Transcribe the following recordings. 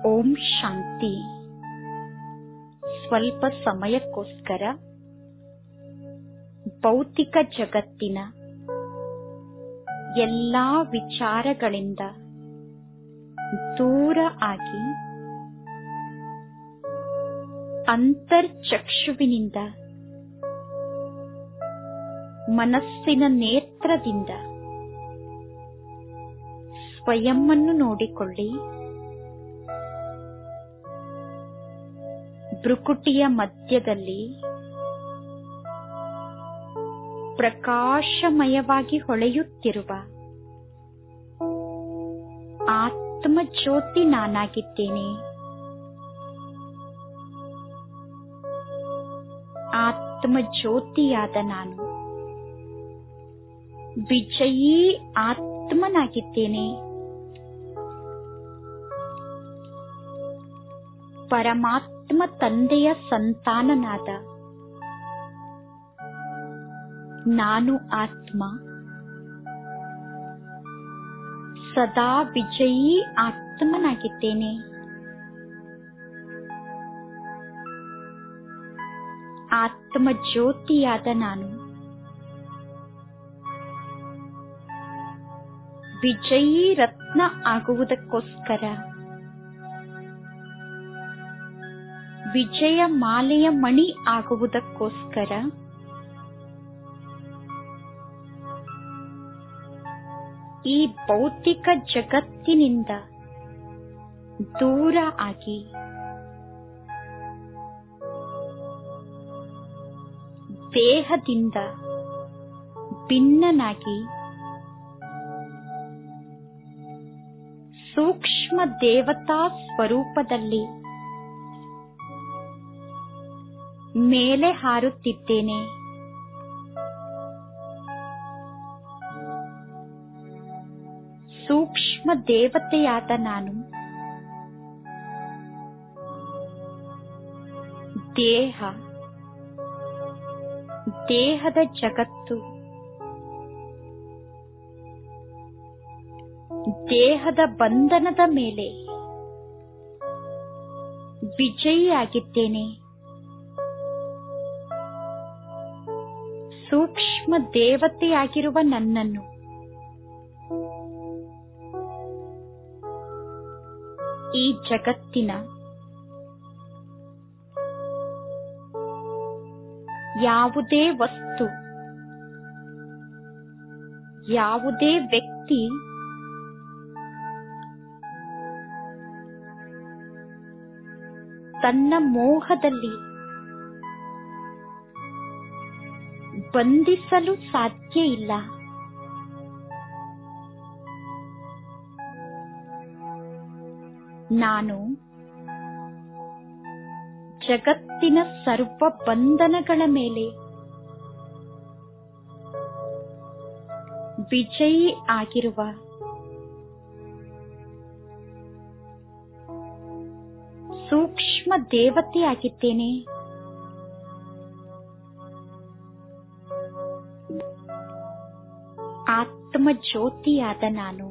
ಓಂ ಶಾಂತಿ. ಸ್ವಲ್ಪ ಸಮಯಕ್ಕೋಸ್ಕರ ಭೌತಿಕ ಜಗತ್ತಿನ ಎಲ್ಲಾ ವಿಚಾರಗಳಿಂದ ದೂರ ಆಗಿ ಅಂತರ್ಚಕ್ಷುವಿನಿಂದ ಮನಸ್ಸಿನ ನೇತ್ರದಿಂದ ಸ್ವಯಂವನ್ನು ನೋಡಿಕೊಳ್ಳಿ. ಭ್ರುಕುಟಿಯ ಮಧ್ಯದಲ್ಲಿ ಪ್ರಕಾಶಮಯವಾಗಿ ಹೊಳೆಯುತ್ತಿರುವ ಆತ್ಮಜ್ಯೋತಿ ನಾನಾಗಿದ್ದೇನೆ. ಆತ್ಮಜ್ಯೋತಿಯಾದ ನಾನು ವಿಜಯೀ ಆತ್ಮನಾಗಿದ್ದೇನೆ. ಪರಮಾತ್ಮ ತಂದೆಯ ಸಂತಾನನಾದ ನಾನು ಆತ್ಮ ಸದಾ ವಿಜಯೀ ಆತ್ಮನಾಗಿದ್ದೇನೆ. ಆತ್ಮ ಜ್ಯೋತಿಯಾದ ನಾನು ವಿಜಯೀ ರತ್ನ ಆಗುವುದಕ್ಕೋಸ್ಕರ ವಿಜಯ ಮಾಲೆಯ ಮಣಿ ಆಗುವುದಕ್ಕೋಸ್ಕರ ಈ ಭೌತಿಕ ಜಗತ್ತಿನಿಂದ ದೂರ ಆಗಿ ದೇಹದಿಂದ ಭಿನ್ನನಾಗಿ ಸೂಕ್ಷ್ಮ ದೇವತಾ ಸ್ವರೂಪದಲ್ಲಿ ಮೇಲೆ ಹಾರುತ್ತಿದ್ದೇನೆ. ಸೂಕ್ಷ್ಮ ದೇವತೆಯಾದ ನಾನು ದೇಹ, ದೇಹದ ಜಗತ್ತು, ದೇಹದ ಬಂಧನದ ಮೇಲೆ ವಿಜಯಿಯಾಗಿದ್ದೇನೆ. ಸೂಕ್ಷ್ಮ ದೇವತೆಯಾಗಿರುವ ನನ್ನನ್ನು ಈ ಜಗತ್ತಿನ ಯಾವುದೇ ವಸ್ತು, ಯಾವುದೇ ವ್ಯಕ್ತಿ ತನ್ನ ಮೋಹದಲ್ಲಿ ಬಂಧಿಸಲು ಸಾಧ್ಯ ಇಲ್ಲ. ನಾನು ಜಗತ್ತಿನ ಸರ್ವ ಬಂಧನಗಳ ಮೇಲೆ ವಿಜಯಿ ಆಗಿರುವ ಸೂಕ್ಷ್ಮ ದೇವತೆಯಾಗಿದ್ದೇನೆ. ಆತ್ಮ ಜ್ಯೋತಿಯಾದ ನಾನು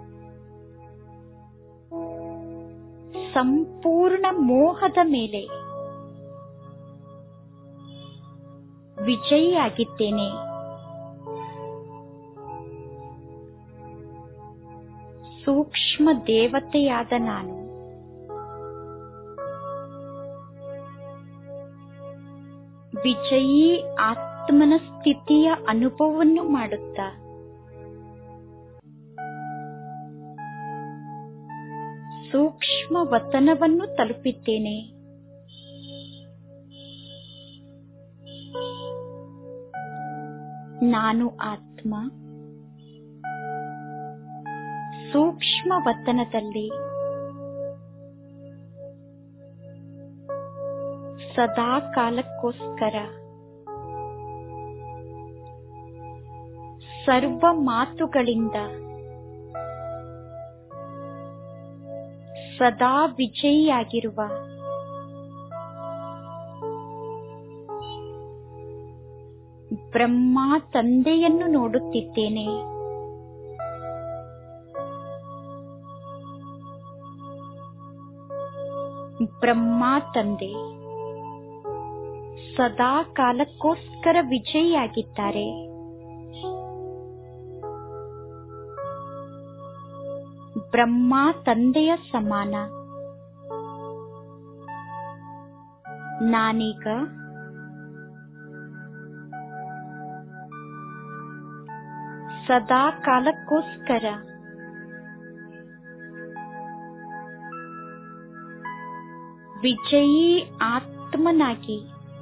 ಸಂಪೂರ್ಣ ಮೋಹದ ಮೇಲೆ ವಿಜಯಿಯಾಗಿದ್ದೇನೆ. ಸೂಕ್ಷ್ಮ ದೇವತೆಯಾದ ನಾನು ವಿಜಯೀ ಆತ್ಮನ ಸ್ಥಿತಿಯ ಅನುಭವವನ್ನು ಮಾಡುತ್ತಾ ಸೂಕ್ಷ್ಮ ವತನವನ್ನು ತಲುಪಿದ್ದೇನೆ. ನಾನು ಆತ್ಮ ಸೂಕ್ಷ್ಮ ವತನದಲ್ಲಿ ಸದಾ ಕಾಲಕ್ಕೋಸ್ಕರ ಸರ್ವ ಮಾತುಗಳಿಂದ ಸದಾ ವಿಜಯಿಯಾಗಿರುವ ಬ್ರಹ್ಮ ತಂದೆಯನ್ನು ನೋಡುತ್ತಿದ್ದೇನೆ. ಬ್ರಹ್ಮ ತಂದೆ ಸದಾ ಕಾಲಕ್ಕೋಸ್ಕರ ವಿಜಯಿಯಾಗಿದ್ದಾರೆ. ಬ್ರಹ್ಮ ತಂದೆಯ ಸಮಾನ ನಾನೀಗ ಸದಾ ಕಾಲಕ್ಕೋಸ್ಕರ ವಿಜಯೀ ಆತ್ಮನಾಗಿ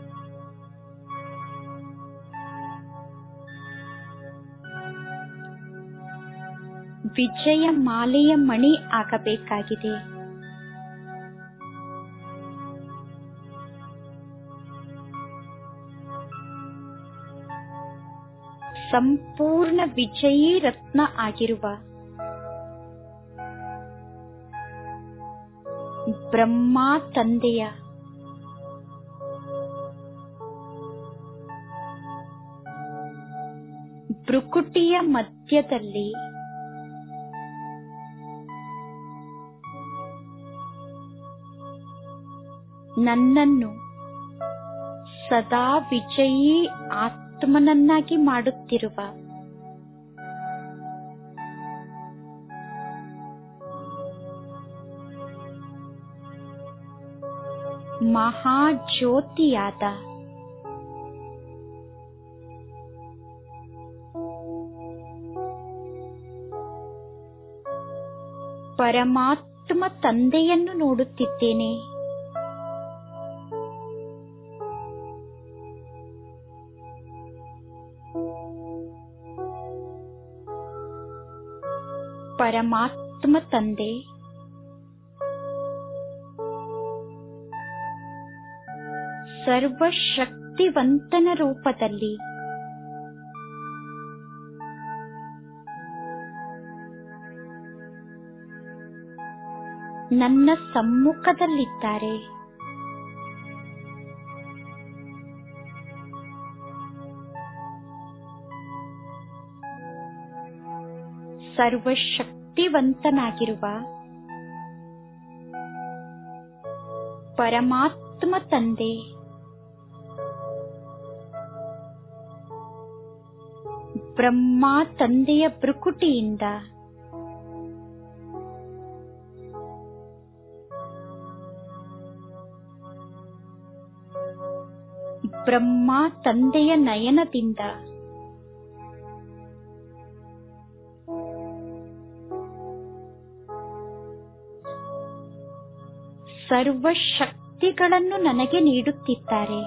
ವಿಜಯ ಮಾಲೆಯ ಮಣಿ ಆಗಬೇಕಾಗಿದೆ. ಸಂಪೂರ್ಣ ವಿಜಯೀ ರತ್ನ ಆಗಿರುವ ಬ್ರಹ್ಮ ತಂದೆಯ ಭ್ರುಕುಟಿಯ ಮಧ್ಯದಲ್ಲಿ ನನ್ನನ್ನು ಸದಾ ವಿಜಯೀ ಆತ್ಮನನ್ನಾಗಿ ಮಾಡುತ್ತಿರುವ ಮಹಾಜ್ಯೋತಿಯಾದ ಪರಮಾತ್ಮ ತಂದೆಯನ್ನು ನೋಡುತ್ತಿದ್ದೇನೆ. ಪರಮಾತ್ಮ ತಂದೆ ಸರ್ವಶಕ್ತಿವಂತನ ರೂಪದಲ್ಲಿ ನನ್ನ ಸಮ್ಮುಖದಲ್ಲಿದ್ದಾರೆ. ಸರ್ವಶಕ್ತಿವಂತನಾಗಿರುವ ಪರಮಾತ್ಮ ತಂದೆ ಬ್ರಹ್ಮ ತಂದೆಯ ಭ್ರುಕುಟಿಯಿಂದ ಬ್ರಹ್ಮ ತಂದೆಯ ನಯನದಿಂದ ಸರ್ವಶಕ್ತಿಗಳನ್ನು ನನಗೆ ನೀಡುತ್ತಿದ್ದಾರೆ.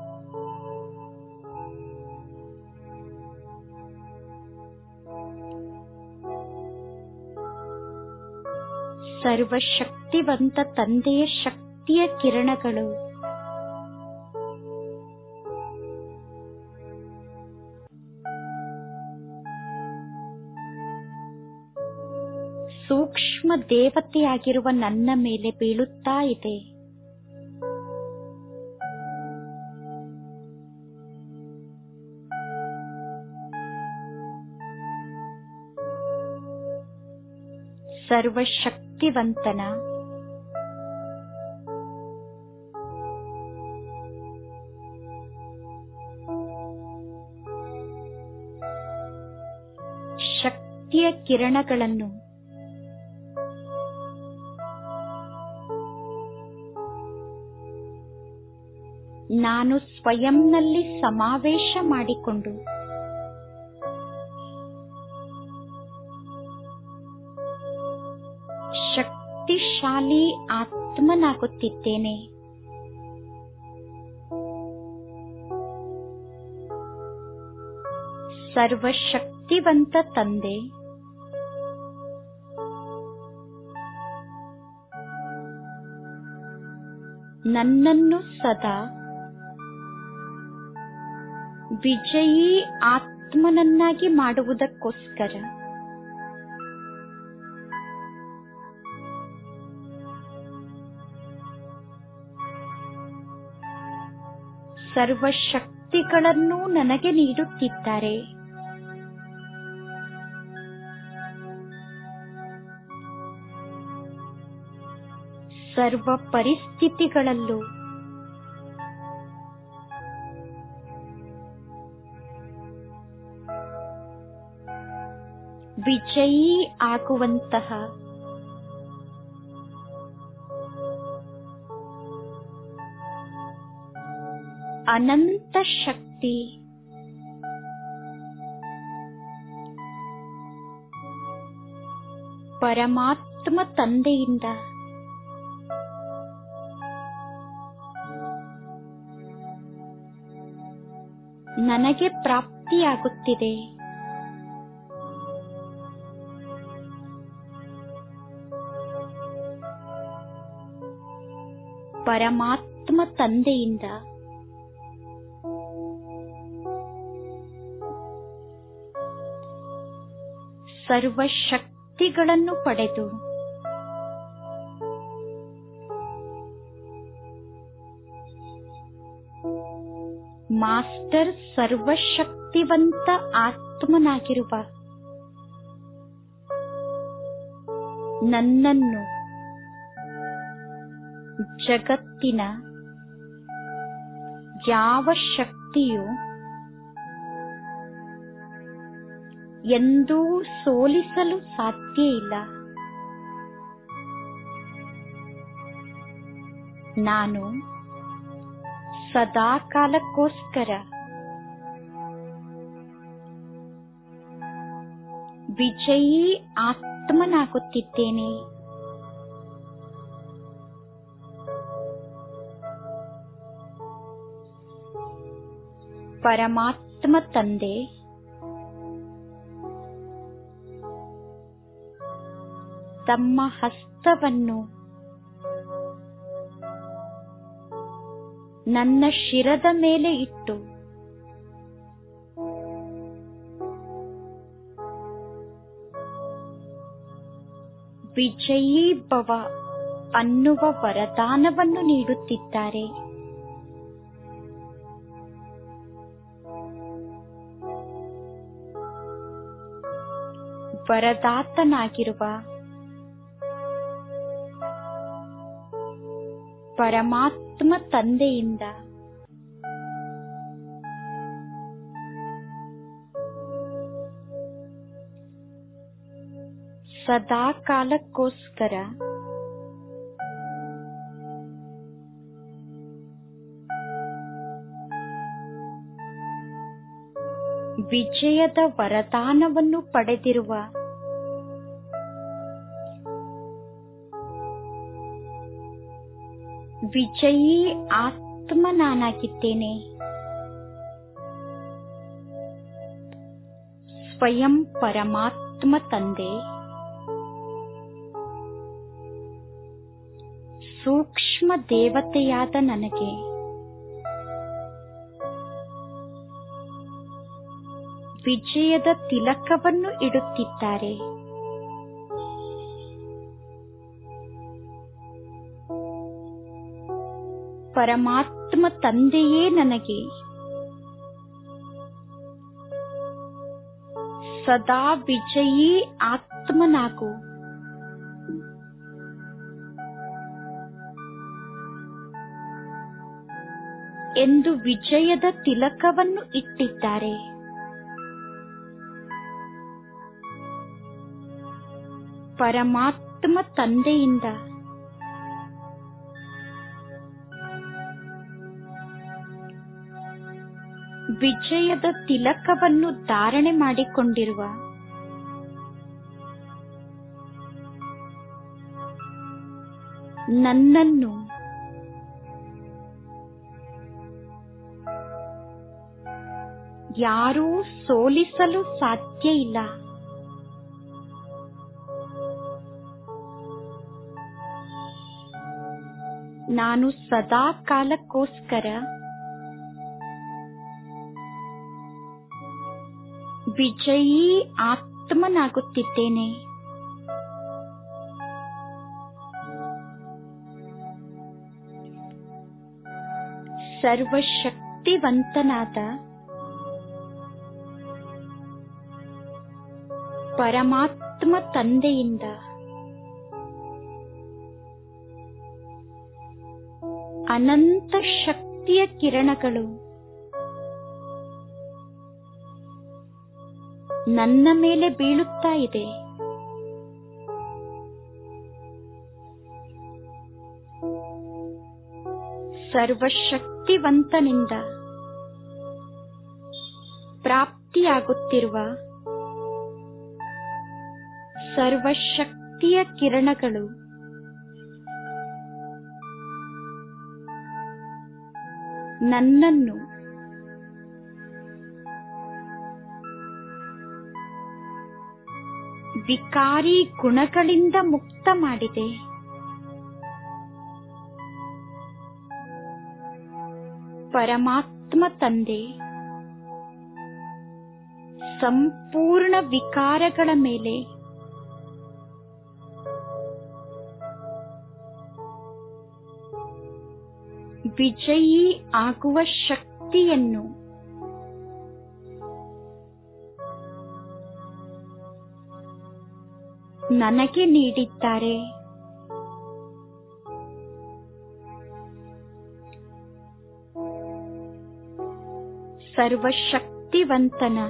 ಸರ್ವಶಕ್ತಿವಂತ ತಂದೆಯ ಶಕ್ತಿಯ ಕಿರಣಗಳು ಸೂಕ್ಷ್ಮ ದೇವತೆಯಾಗಿರುವ ನನ್ನ ಮೇಲೆ ಬೀಳುತ್ತಾ ಇದೆ. ಸರ್ವಶಕ್ತಿವಂತನ ಶಕ್ತಿಯ ಕಿರಣಗಳನ್ನು ನಾನು ಸ್ವಯಂನಲ್ಲಿ ಸಮಾವೇಶ ಮಾಡಿಕೊಂಡು ಶಕ್ತಿಶಾಲಿ ಆತ್ಮನಾಗುತ್ತಿದ್ದೇನೆ. ಸರ್ವಶಕ್ತಿವಂತ ತಂದೆ ನನ್ನನ್ನು ಸದಾ ವಿಜಯೀ ಆತ್ಮನನ್ನಾಗಿ ಮಾಡುವುದಕ್ಕೋಸ್ಕರ ಸರ್ವಶಕ್ತಿಗಳನ್ನು ನನಗೆ ನೀಡುತ್ತಿದ್ದಾರೆ. ಸರ್ವ ಪರಿಸ್ಥಿತಿಗಳಲ್ಲೂ ವಿಜಯೀ ಆಗುವಂತಹ ಅನಂತ ಶಕ್ತಿ ಪರಮಾತ್ಮ ತಂದೆಯಿಂದ ನನಗೆ ಪ್ರಾಪ್ತಿಯಾಗುತ್ತಿದೆ. ಪರಮಾತ್ಮ ತಂದೆಯಿಂದ ಸರ್ವಶಕ್ತಿಗಳನ್ನು ಪಡೆದು ಮಾಸ್ಟರ್ ಸರ್ವಶಕ್ತಿವಂತ ಆತ್ಮನಾಗಿರುವ ನನ್ನನ್ನು ಜಗತ್ತಿನ ಯಾವ ಶಕ್ತಿಯು ಎಂದೂ ಸೋಲಿಸಲು ಸಾಧ್ಯ ಇಲ್ಲ. ನಾನು ಸದಾಕಾಲಕ್ಕೋಸ್ಕರ ವಿಜಯೀ ಆತ್ಮನಾಗುತ್ತಿದ್ದೇನೆ. ಪರಮಾತ್ಮ ತಂದೆ ತಮ್ಮ ಹಸ್ತವನ್ನು ನನ್ನ ಶಿರದ ಮೇಲೆ ಇಟ್ಟು ವಿಜಯೀ ಭವ ಅನ್ನುವ ವರದಾನವನ್ನು ನೀಡುತ್ತಿದ್ದಾರೆ. ವರದಾತನಾಗಿರುವ ಪರಮಾತ್ಮ ತಂದೆಯಿಂದ ಸದಾಕಾಲಕ್ಕೋಸ್ಕರ ವಿಜಯದ ವರದಾನವನ್ನು ಪಡೆದಿರುವ ವಿಜಯೀ ಆತ್ಮ ನಾನಾಗಿದ್ದೇನೆ. ಸ್ವಯಂ ಪರಮಾತ್ಮ ತಂದೆ ಸೂಕ್ಷ್ಮ ದೇವತೆಯಾದ ನನಗೆ ವಿಜಯದ ತಿಲಕವನ್ನು ಇಡುತ್ತಿದ್ದಾರೆ. ಪರಮಾತ್ಮ ತಂದೆಯೇ ನನಗೆ ಸದಾ ವಿಜಯೀ ಆತ್ಮನಾಗು, ಎಂದು ವಿಜಯದ ತಿಲಕವನ್ನು ಇಟ್ಟಿದ್ದಾರೆ. ಪರಮಾತ್ಮ ತಂದೆಯಿಂದ ವಿಜಯದ ತಿಲಕವನ್ನು ಧಾರಣೆ ಮಾಡಿಕೊಂಡಿರುವ ನನ್ನನ್ನು ಯಾರೂ ಸೋಲಿಸಲು ಸಾಧ್ಯ ಇಲ್ಲ. ನಾನು ಸದಾ ಕಾಲಕ್ಕೋಸ್ಕರ ವಿಜಯೀ ಆತ್ಮನಾಗುತ್ತಿದ್ದೇನೆ. ಸರ್ವಶಕ್ತಿವಂತನಾದ ಪರಮಾತ್ಮ ತಂದೆಯಿಂದ ಅನಂತ ಶಕ್ತಿಯ ಕಿರಣಗಳು ನನ್ನ ಮೇಲೆ ಬೀಳುತ್ತಾ ಇದೆ. ಸರ್ವಶಕ್ತಿವಂತನಿಂದ ಪ್ರಾಪ್ತಿಯಾಗುತ್ತಿರುವ ಸರ್ವಶಕ್ತಿಯ ಕಿರಣಗಳು ನನ್ನನ್ನು ವಿಕಾರಿ ಗುಣಗಳಿಂದ ಮುಕ್ತ ಮಾಡಿದೆ. ಪರಮಾತ್ಮ ತಂದೆ ಸಂಪೂರ್ಣ ವಿಕಾರಗಳ ಮೇಲೆ ವಿಜಯೀ ಆಗುವ ಶಕ್ತಿಯನ್ನು ನನಗೆ ನೀಡಿದ್ದಾರೆ. ಸರ್ವಶಕ್ತಿವಂತನ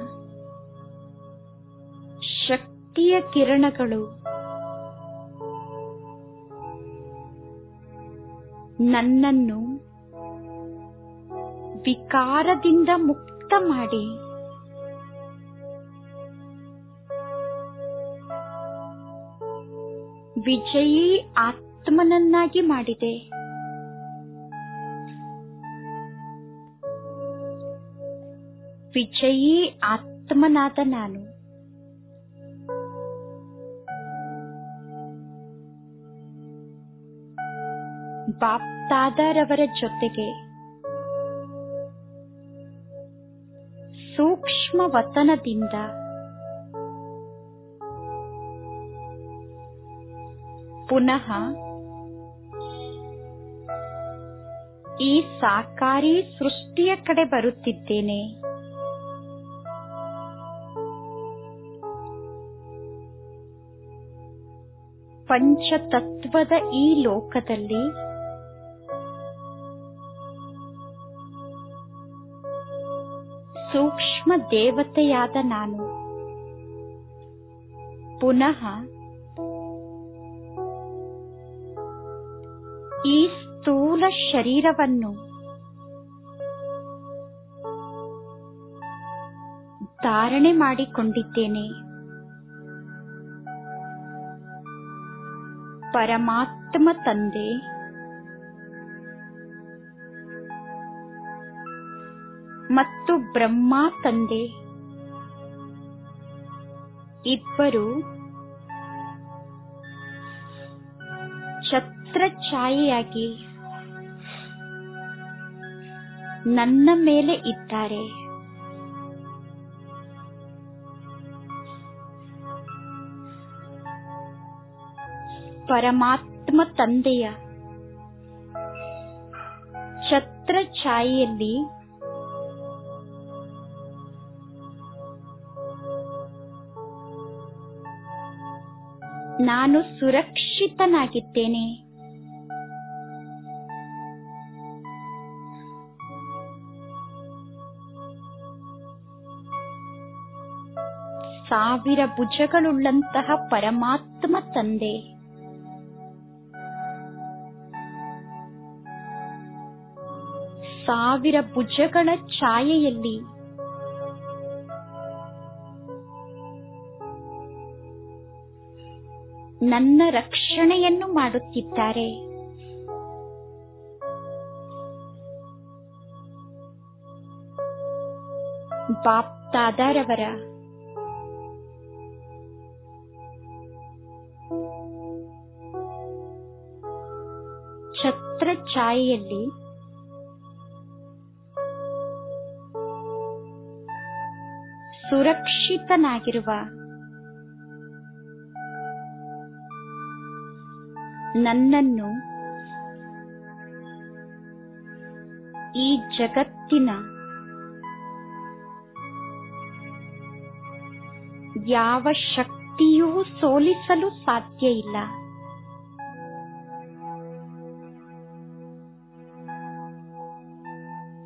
ಶಕ್ತಿಯ ಕಿರಣಗಳು ನನ್ನನ್ನು ವಿಕಾರದಿಂದ ಮುಕ್ತ ಮಾಡಿ ವಿಜಯೀ ಆತ್ಮನನ್ನಾಗಿ ಮಾಡಿದೆ. ವಿಜಯೀ ಆತ್ಮನಾದ ನಾನು ಬಾಪ್ದಾದರವರ ಜೊತೆಗೆ ಸೂಕ್ಷ್ಮ ವತನದಿಂದ ಪುನಃ ಈ ಸಾಕಾರಿ ಸೃಷ್ಟಿಯ ಕಡೆ ಬರುತ್ತಿದ್ದೇನೆ. ಪಂಚತತ್ವದ ಈ ಲೋಕದಲ್ಲಿ ಸೂಕ್ಷ್ಮ ದೇವತೆಯಾದ ನಾನು ಪುನಃ ಈ ಸ್ಥೂಲ ಶರೀರವನ್ನು ಧಾರಣೆ ಮಾಡಿಕೊಂಡಿದ್ದೇನೆ. ಪರಮಾತ್ಮ ತಂದೆ ಮತ್ತು ಬ್ರಹ್ಮ ತಂದೆ ಇಬ್ಬರು ಛತ್ರಛಾಯೆಯಾಗಿ ನನ್ನ ಮೇಲೆ ಇದ್ದಾರೆ. ಪರಮಾತ್ಮ ತಂದೆಯ ಛತ್ರಛಾಯೆಯಲ್ಲಿ ನಾನು ಸುರಕ್ಷಿತನಾಗಿದ್ದೇನೆ. ಸಾವಿರ ಭುಜಗಳುಳ್ಳಂತಹ ಪರಮಾತ್ಮ ತಂದೆ ಸಾವಿರ ಭುಜಗಳ ಛಾಯೆಯಲ್ಲಿ ನನ್ನ ರಕ್ಷಣೆಯನ್ನು ಮಾಡುತ್ತಿದ್ದಾರೆ. ಬಾಪ್ದಾದರವರ ಛತ್ರಛಾಯೆಯಲ್ಲಿ ಸುರಕ್ಷಿತನಾಗಿರುವ ನನ್ನನ್ನು ಈ ಜಗತ್ತಿನ ಯಾವ ಶಕ್ತಿಯೂ ಸೋಲಿಸಲು ಸಾಧ್ಯ ಇಲ್ಲ.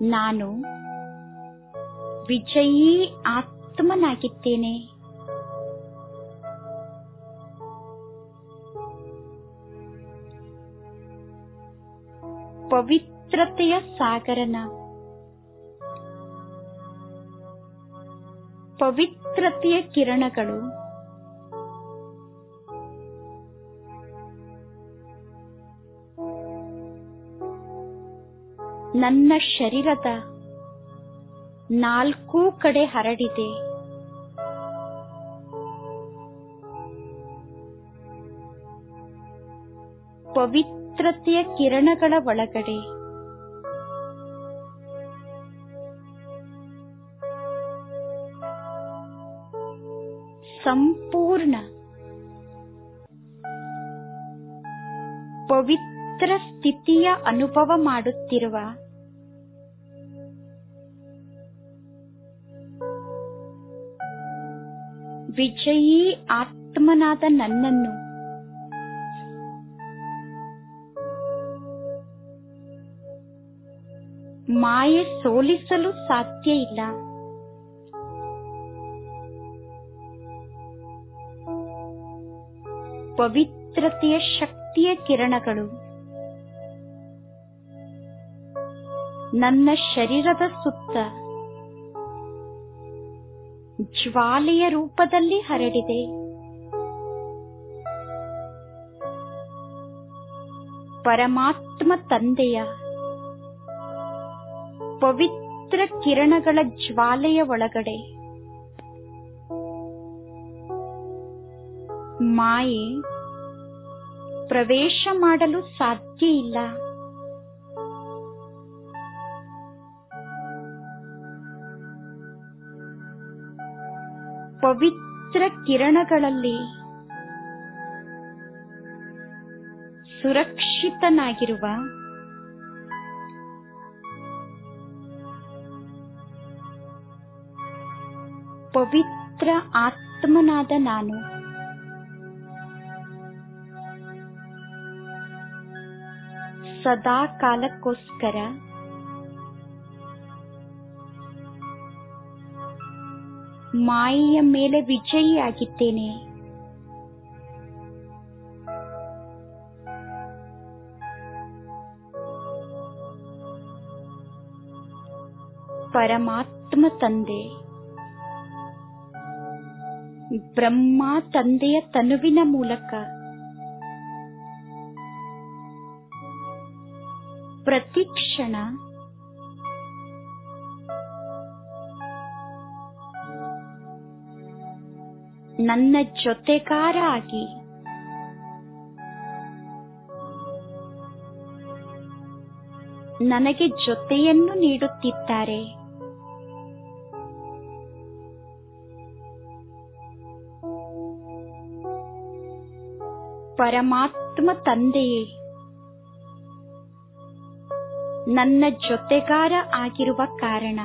ನಾನು ವಿಜಯೀ ಆತ್ಮನಾಗಿದ್ದೇನೆ. ಪವಿತ್ರತೆಯ ಸಾಗರನ, ಪವಿತ್ರತೆಯ ಕಿರಣಗಳು ನನ್ನ ಶರೀರದ 4 ಕಡೆ ಹರಡಿದೆ. ಪವಿತ್ರತೆಯ ಕಿರಣಗಳ ಒಳಗಡೆ ಸಂಪೂರ್ಣ ಪವಿತ್ರ ಸ್ಥಿತಿಯ ಅನುಭವ ಮಾಡುತ್ತಿರುವ ವಿಜಯೀ ಆತ್ಮನಾದ ನನ್ನನ್ನು ಮಾಯೆ ಸೋಲಿಸಲು ಸಾಧ್ಯ ಇಲ್ಲ. ಪವಿತ್ರತೆಯ ಶಕ್ತಿಯ ಕಿರಣಗಳು ನನ್ನ ಶರೀರದ ಸುತ್ತ ಜ್ವಾಲೆಯ ರೂಪದಲ್ಲಿ ಹರಡಿದೆ. ಪರಮಾತ್ಮ ತಂದೆಯ ಪವಿತ್ರ ಕಿರಣಗಳ ಜ್ವಾಲೆಯ ಒಳಗಡೆ ಮಾಯೆ ಪ್ರವೇಶ ಮಾಡಲು ಸಾಧ್ಯ ಇಲ್ಲ. ಪವಿತ್ರ ಕಿರಣಗಳಲ್ಲಿ ಸುರಕ್ಷಿತನಾಗಿರುವ ಪವಿತ್ರ ಆತ್ಮನಾದ ನಾನು ಸದಾ ಕಾಲಕ್ಕೋಸ್ಕರ ಮಾಯೆಯ ಮೇಲೆ ವಿಜಯಿಯಾಗಿದ್ದೇನೆ. ಪರಮಾತ್ಮ ತಂದೆ ಬ್ರಹ್ಮ ತಂದೆಯ ತನುವಿನ ಮೂಲಕ ಪ್ರತಿಕ್ಷಣ ನನ್ನ ಜೊತೆಗಾರ ಆಗಿ ನನಗೆ ಜೊತೆಯನ್ನು ನೀಡುತ್ತಿದ್ದಾರೆ. ಪರಮಾತ್ಮ ತಂದೆಯೇ ನನ್ನ ಜೊತೆಗಾರ ಆಗಿರುವ ಕಾರಣ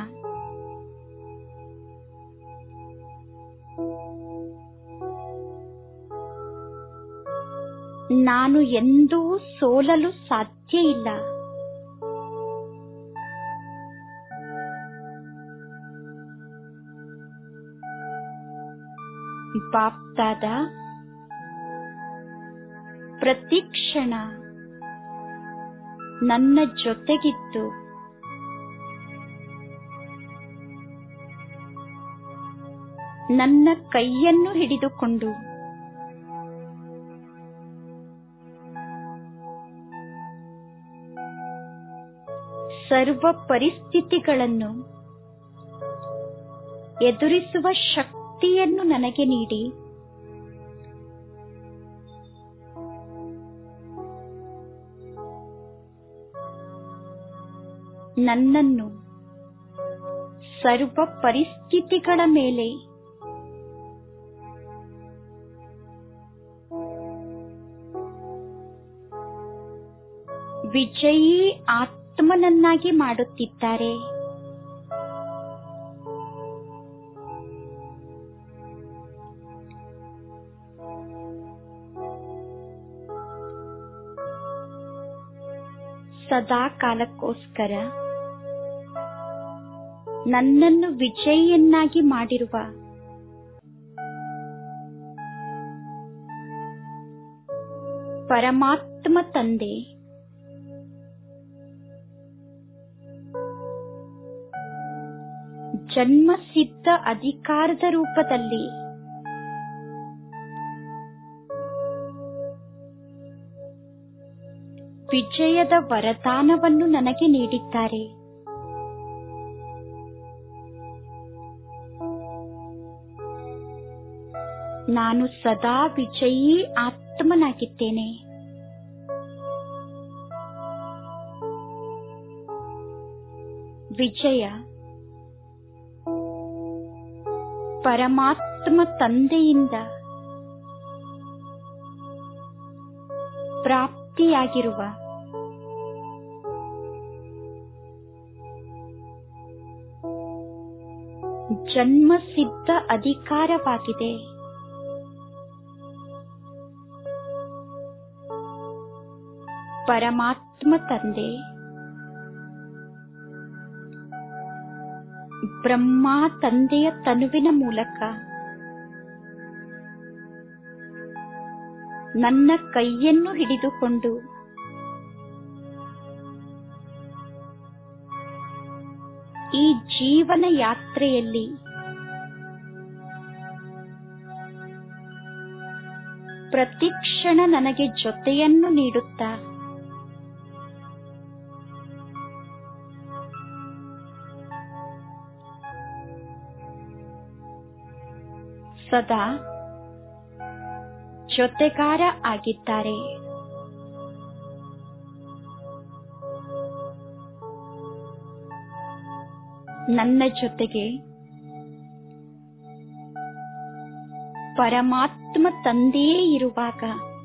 ನಾನು ಎಂದೂ ಸೋಲಲು ಸಾಧ್ಯ ಇಲ್ಲ. ಬಾಪ್ದಾದ ಪ್ರತಿಕ್ಷಣ ನನ್ನ ಜೊತೆಗಿದ್ದು ನನ್ನ ಕೈಯನ್ನು ಹಿಡಿದುಕೊಂಡು ಸರ್ವ ಪರಿಸ್ಥಿತಿಗಳನ್ನು ಎದುರಿಸುವ ಶಕ್ತಿಯನ್ನು ನನಗೆ ನೀಡಿ ನನ್ನನ್ನು ಸರ್ವ ಪರಿಸ್ಥಿತಿಗಳ ಮೇಲೆ ವಿಜಯೀ ಆತ್ಮನನ್ನಾಗಿ ಮಾಡುತ್ತಿದ್ದಾರೆ. ಸದಾ ಕಾಲಕ್ಕೋಸ್ಕರ ನನ್ನನ್ನು ವಿಜಯಿಯನ್ನಾಗಿ ಮಾಡಿರುವ ಪರಮಾತ್ಮ ತಂದೆ ಜನ್ಮಸಿದ್ಧ ಅಧಿಕಾರದ ರೂಪದಲ್ಲಿ ವಿಜಯದ ವರದಾನವನ್ನು ನನಗೆ ನೀಡಿದ್ದಾರೆ. ನಾನು ಸದಾ ವಿಜಯೀ ಆತ್ಮನಾಗಿದ್ದೇನೆ. ವಿಜಯ ಪರಮಾತ್ಮ ತಂದೆಯಿಂದ ಪ್ರಾಪ್ತಿಯಾಗಿರುವ ಜನ್ಮಸಿದ್ಧ ಅಧಿಕಾರವಾಗಿದೆ. ಪರಮಾತ್ಮ ತಂದೆ ಬ್ರಹ್ಮ ತಂದೆಯ ತನುವಿನ ಮೂಲಕ ನನ್ನ ಕೈಯನ್ನು ಹಿಡಿದುಕೊಂಡು ಈ ಜೀವನ ಯಾತ್ರೆಯಲ್ಲಿ ಪ್ರತಿಕ್ಷಣ ನನಗೆ ಜೊತೆಯನ್ನು ನೀಡುತ್ತಾ ಸದಾ ಜೊತೆಗಾರ ಆಗಿದ್ದಾರೆ. ನನ್ನ ಜೊತೆಗೆ ಪರಮಾತ್ಮ ತಂದೆಯೇ ಇರುವಾಗ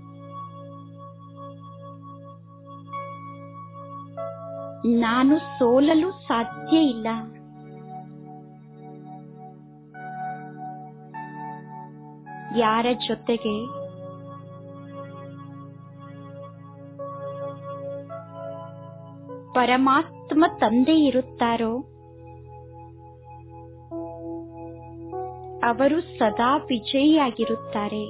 ನಾನು ಸೋಲಲು ಸಾಧ್ಯ ಇಲ್ಲ. ಯಾರ ಜೊತೆಗೆ ಪರಮಾತ್ಮ ತಂದೆ ಇರುತ್ತಾರೋ ಅವರು ಸದಾ ವಿಜಯಿಯಾಗಿರುತ್ತಾರೆ.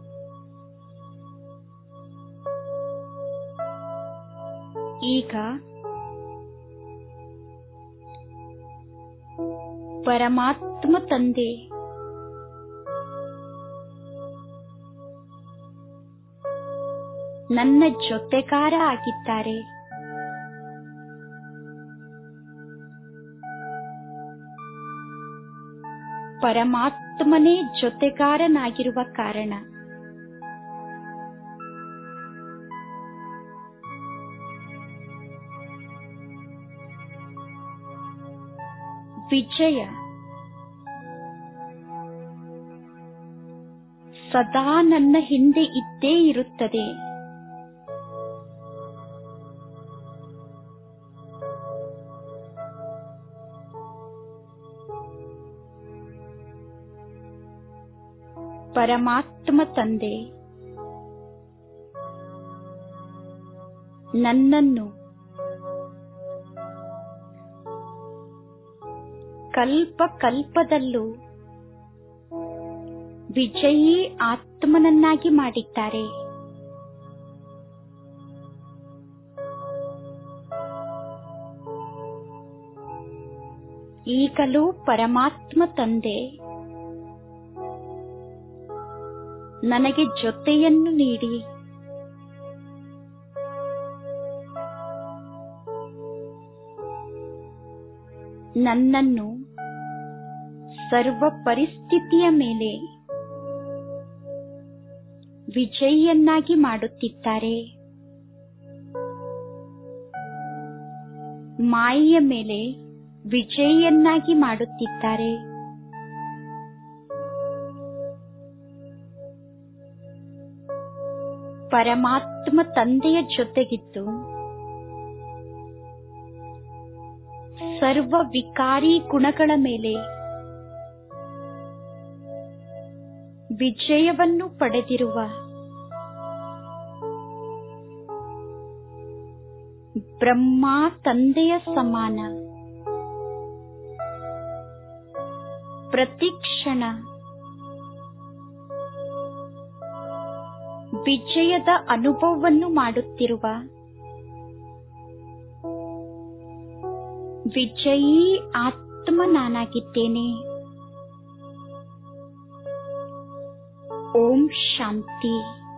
ಈಗ ಪರಮಾತ್ಮ ತಂದೆ ನನ್ನ ಜೊತೆಗಾರ ಆಗಿದ್ದಾರೆ. ಪರಮಾತ್ಮನೇ ಜೊತೆಗಾರನಾಗಿರುವ ಕಾರಣ ವಿಜಯ ಸದಾ ನನ್ನ ಹಿಂದೆ ಇದ್ದೇ ಇರುತ್ತದೆ. ಪರಮಾತ್ಮ ತಂದೆ ನನ್ನನ್ನು ಕಲ್ಪ ಕಲ್ಪದಲ್ಲೂ ವಿಜಯೀ ಆತ್ಮನನ್ನಾಗಿ ಮಾಡಿದ್ದಾರೆ. ಈಗಲೂ ಪರಮಾತ್ಮ ತಂದೆ ನನಗೆ ಜೊತೆಯನ್ನು ನೀಡಿ ನನ್ನನ್ನು ಸರ್ವ ಪರಿಸ್ಥಿತಿಯ ಮೇಲೆ ವಿಜಯಿಯನ್ನಾಗಿ ಮಾಡುತ್ತಿದ್ದಾರೆ. ಮಾಯೆಯ ಮೇಲೆ ವಿಜಯಿಯನ್ನಾಗಿ ಮಾಡುತ್ತಿದ್ದಾರೆ. ಪರಮಾತ್ಮ ತಂದೆಯ ಜೊತೆಗಿದ್ದು ಸರ್ವ ವಿಕಾರಿ ಗುಣಗಳ ಮೇಲೆ ವಿಜಯವನ್ನು ಪಡೆದಿರುವ ಬ್ರಹ್ಮ ತಂದೆಯ ಸಮಾನ ಪ್ರತಿ ಕ್ಷಣ ವಿಜಯದ ಅನುಭವವನ್ನು ಮಾಡುತ್ತಿರುವ ವಿಜಯೀ ಆತ್ಮ ನಾನಾಗಿದ್ದೇನೆ. ಓಂ ಶಾಂತಿ.